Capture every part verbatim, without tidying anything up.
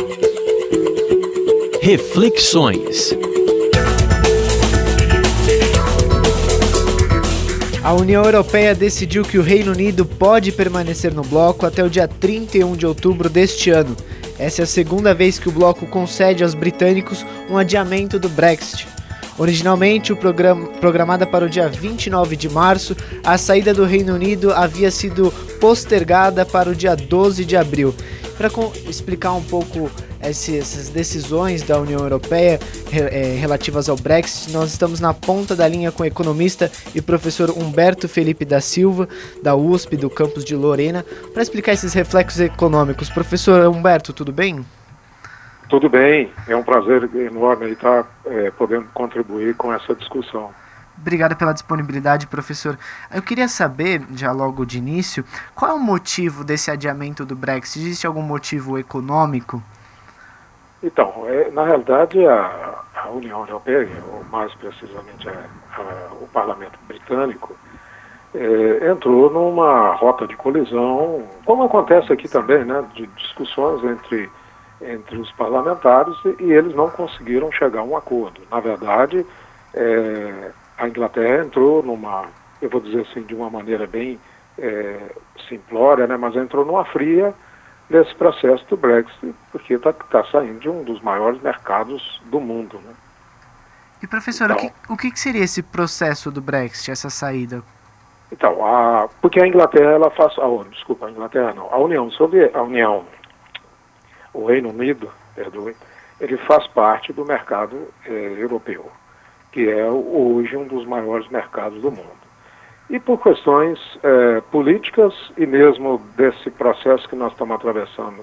Reflexões. A União Europeia decidiu que o Reino Unido pode permanecer no bloco até o dia trinta e um de outubro deste ano. Essa é a segunda vez que o bloco concede aos britânicos um adiamento do Brexit. Originalmente, o programa, programada para o dia vinte e nove de março, a saída do Reino Unido havia sido postergada para o dia doze de abril. Para explicar um pouco esse, essas decisões da União Europeia é, relativas ao Brexit, nós estamos na ponta da linha com o economista e professor Humberto Felipe da Silva, da U S P, do campus de Lorena, para explicar esses reflexos econômicos. Professor Humberto, tudo bem? Tudo bem, é um prazer enorme estar é, podendo contribuir com essa discussão. Obrigado pela disponibilidade, professor. Eu queria saber, já logo de início, qual é o motivo desse adiamento do Brexit? Existe algum motivo econômico? Então, é, na realidade, a, a União Europeia, ou mais precisamente a, a, o Parlamento Britânico, é, entrou numa rota de colisão, como acontece aqui também, né, de discussões entre, entre os parlamentares, e, e eles não conseguiram chegar a um acordo. Na verdade, é, a Inglaterra entrou numa, eu vou dizer assim, de uma maneira bem é, simplória, né, mas entrou numa fria nesse processo do Brexit, porque está tá saindo de um dos maiores mercados do mundo, né? E professor, então, o, que, o que seria esse processo do Brexit, essa saída? Então, a, porque a Inglaterra, ela faz, ah, desculpa, a Inglaterra não, a União Soviética, a União, o Reino Unido, perdoe, ele faz parte do mercado eh, europeu, que é hoje um dos maiores mercados do mundo. E por questões eh, políticas e mesmo desse processo que nós estamos atravessando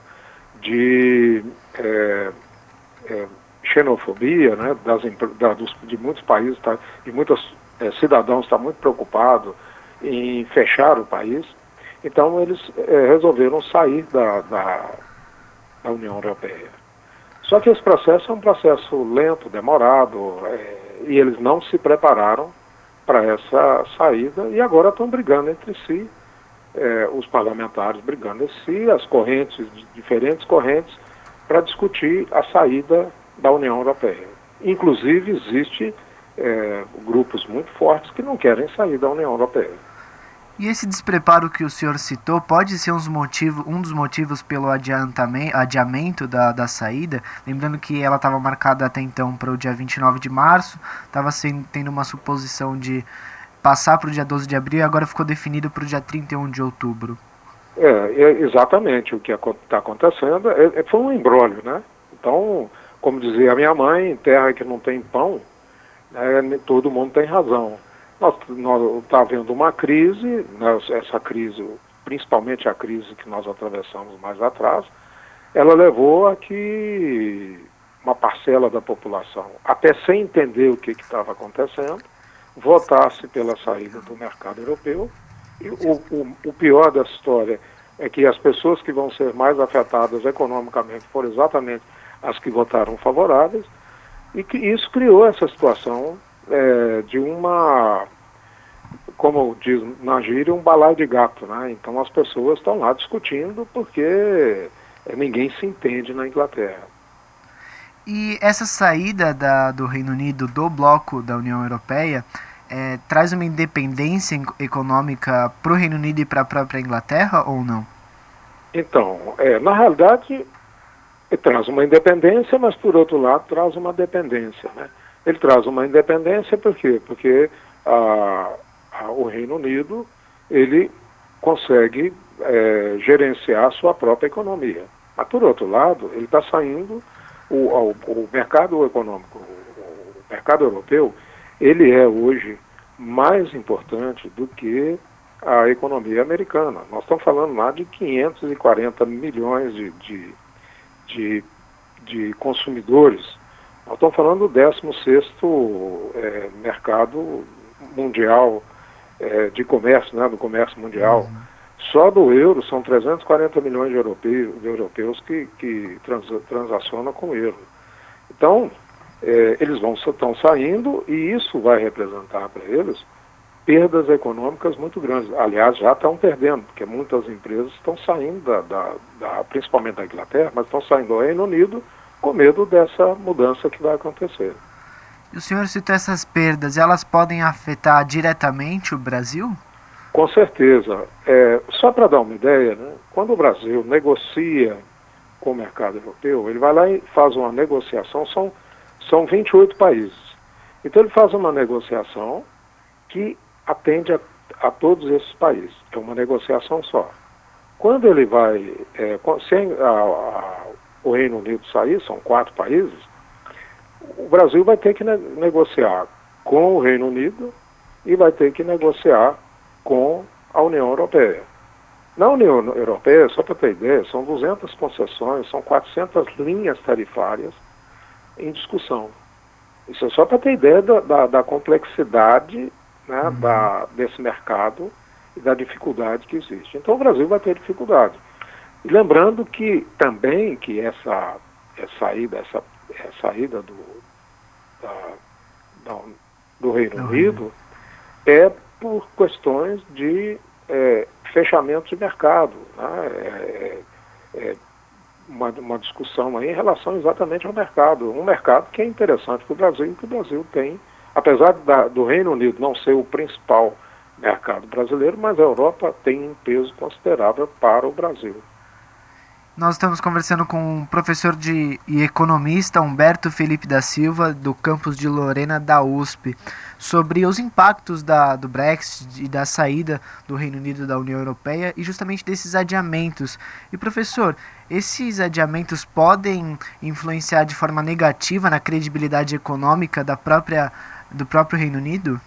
de eh, eh, xenofobia, né, das, da, dos, de muitos países, tá, de muitos eh, cidadãos estão muito preocupados em fechar o país, então eles eh, resolveram sair da, da, da União Europeia. Só que esse processo é um processo lento, demorado, eh, e eles não se prepararam para essa saída e agora estão brigando entre si, eh, os parlamentares brigando entre si, as correntes, diferentes correntes, para discutir a saída da União Europeia. Inclusive, existe eh, grupos muito fortes que não querem sair da União Europeia. E esse despreparo que o senhor citou pode ser uns motivo, um dos motivos pelo adiamento da, da saída? Lembrando que ela estava marcada até então para o dia vinte e nove de março, estava tendo uma suposição de passar para o dia doze de abril e agora ficou definido para o dia trinta e um de outubro. É, é exatamente o que está acontecendo. É, é, foi um imbróglio, né? Então, como dizia a minha mãe, em terra que não tem pão, né, todo mundo tem razão. Nós está havendo uma crise, nós, essa crise, principalmente a crise que nós atravessamos mais atrás, ela levou a que uma parcela da população, até sem entender o que estava acontecendo, votasse pela saída do mercado europeu. E o, o, o pior dessa história é que as pessoas que vão ser mais afetadas economicamente foram exatamente as que votaram favoráveis, e que isso criou essa situação É, de uma, como diz na gíria, um balaio de gato, né? Então as pessoas estão lá discutindo porque ninguém se entende na Inglaterra. E essa saída da, do Reino Unido do bloco da União Europeia é, traz uma independência econômica para o Reino Unido e para a própria Inglaterra ou não? Então, é, na realidade, traz uma independência, mas por outro lado traz uma dependência, né? Ele traz uma independência por quê? Porque a, a, o Reino Unido, ele consegue é, gerenciar a sua própria economia. Mas, por outro lado, ele está saindo, o, o, o mercado econômico, o, o mercado europeu, ele é hoje mais importante do que a economia americana. Nós estamos falando lá de quinhentos e quarenta milhões de, de, de, de consumidores. Nós estamos falando do décimo sexto é, mercado mundial é, de comércio, né, do comércio mundial. Uhum. Só do euro são trezentos e quarenta milhões de europeus, de europeus que, que trans, transacionam com o euro. Então, é, eles vão estão saindo e isso vai representar para eles perdas econômicas muito grandes. Aliás, já estão perdendo, porque muitas empresas estão saindo, da, da, da, principalmente da Inglaterra, mas estão saindo do Reino Unido com medo dessa mudança que vai acontecer. E o senhor citou essas perdas, elas podem afetar diretamente o Brasil? Com certeza. É, só para dar uma ideia, né, quando o Brasil negocia com o mercado europeu, ele vai lá e faz uma negociação, são, são vinte e oito países. Então ele faz uma negociação que atende a, a todos esses países. É uma negociação só. Quando ele vai, é, sem a, a, o Reino Unido sair, são quatro países, o Brasil vai ter que ne negociar com o Reino Unido e vai ter que negociar com a União Europeia. Na União Europeia, só para ter ideia, são duzentas concessões, são quatrocentas linhas tarifárias em discussão. Isso é só para ter ideia da, da, da complexidade, né, uhum. da, desse mercado e da dificuldade que existe. Então o Brasil vai ter dificuldade. E lembrando que também que essa, essa saída, essa, essa saída do, da, da, do Reino uhum. Unido é por questões de é, fechamento de mercado, né? é, é, uma, uma discussão aí em relação exatamente ao mercado, um mercado que é interessante para o Brasil, que o Brasil tem, apesar da, do Reino Unido não ser o principal mercado brasileiro, mas a Europa tem um peso considerável para o Brasil. Nós estamos conversando com o professor de, e economista Humberto Felipe da Silva, do campus de Lorena da U S P, sobre os impactos da, do Brexit e da saída do Reino Unido da União Europeia e justamente desses adiamentos. E professor, esses adiamentos podem influenciar de forma negativa na credibilidade econômica da própria, do próprio Reino Unido?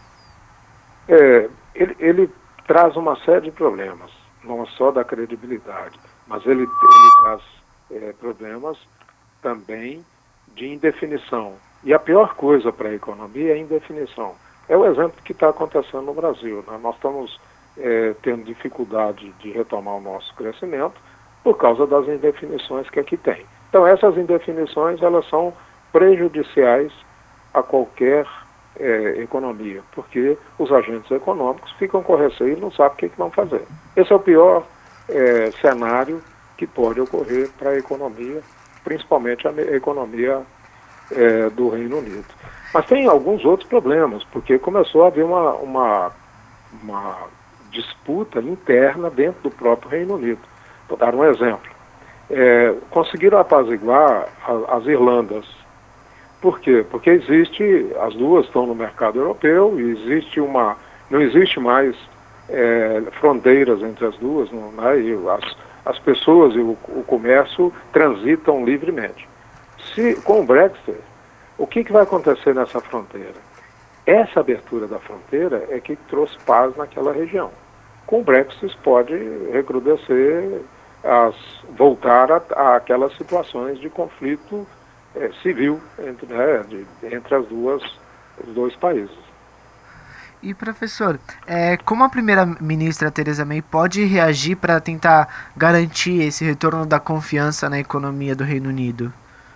É, ele, ele traz uma série de problemas, não só da credibilidade, mas ele, ele traz é, problemas também de indefinição. E a pior coisa para a economia é a indefinição. É o exemplo que está acontecendo no Brasil, né? Nós estamos é, tendo dificuldade de retomar o nosso crescimento por causa das indefinições que aqui tem. Então essas indefinições, elas são prejudiciais a qualquer é, economia, porque os agentes econômicos ficam com receio e não sabem o que, que vão fazer. Esse é o pior É, cenário que pode ocorrer para a economia, principalmente a economia é, do Reino Unido. Mas tem alguns outros problemas, porque começou a haver uma, uma, uma disputa interna dentro do próprio Reino Unido. Vou dar um exemplo. É, conseguiram apaziguar a, as Irlandas. Por quê? Porque existe, as duas estão no mercado europeu, e existe uma, não existe mais É, fronteiras entre as duas, não, né, e as, as pessoas e o, o comércio transitam livremente. Se, com o Brexit, o que, que vai acontecer nessa fronteira? Essa abertura da fronteira é que trouxe paz naquela região. Com o Brexit isso pode recrudescer, as, voltar a, a aquelas situações de conflito é, civil entre, né, de, entre as duas, os dois países. E professor, é, como a primeira-ministra Theresa May pode reagir para tentar garantir esse retorno da confiança na economia do Reino Unido?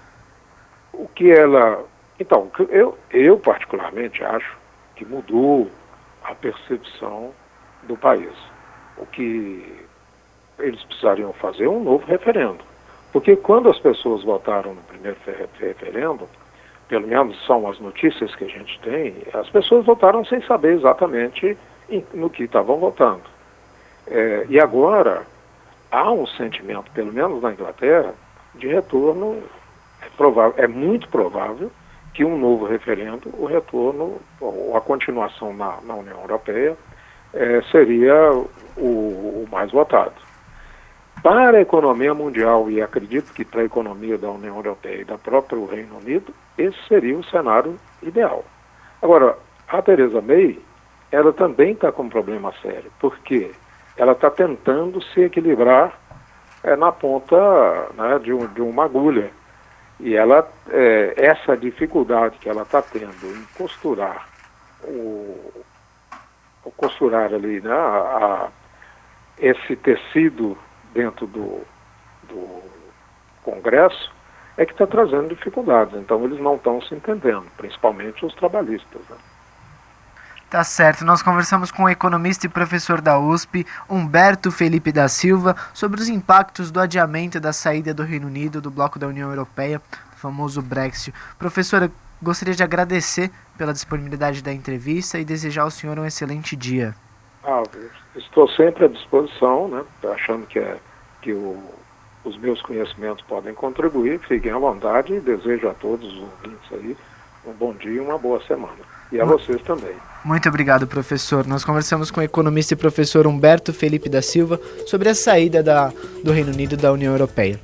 O que ela... Então, eu, eu particularmente acho que mudou a percepção do país. O que eles precisariam fazer é um novo referendo. Porque quando as pessoas votaram no primeiro referendo, pelo menos são as notícias que a gente tem, as pessoas votaram sem saber exatamente no que estavam votando. É, e agora há um sentimento, pelo menos na Inglaterra, de retorno. É, provável, é muito provável que um novo referendo, o retorno, ou a continuação na, na União Europeia, é, seria o, o mais votado. Para a economia mundial, e acredito que para a economia da União Europeia e da própria Reino Unido, esse seria o cenário ideal. Agora, a Theresa May, ela também está com um problema sério, porque ela está tentando se equilibrar é, na ponta, né, de, um, de uma agulha. E ela, é, essa dificuldade que ela está tendo em costurar, o, o costurar ali, né, a, a, esse tecido dentro do, do Congresso, é que está trazendo dificuldades. Então eles não estão se entendendo, principalmente os trabalhistas, né? Tá certo, nós conversamos com o economista e professor da U S P, Humberto Felipe da Silva, sobre os impactos do adiamento da saída do Reino Unido do bloco da União Europeia, o famoso Brexit. Professora, gostaria de agradecer pela disponibilidade da entrevista e desejar ao senhor um excelente dia. Ah, estou sempre à disposição, né, achando que, é, que o, os meus conhecimentos podem contribuir, fiquem à vontade e desejo a todos os ouvintes aí um bom dia e uma boa semana. E a vocês também. Muito obrigado, professor. Nós conversamos com o economista e professor Humberto Felipe da Silva sobre a saída da, do Reino Unido da União Europeia.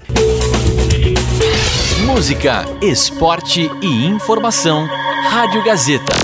Música, esporte e informação. Rádio Gazeta.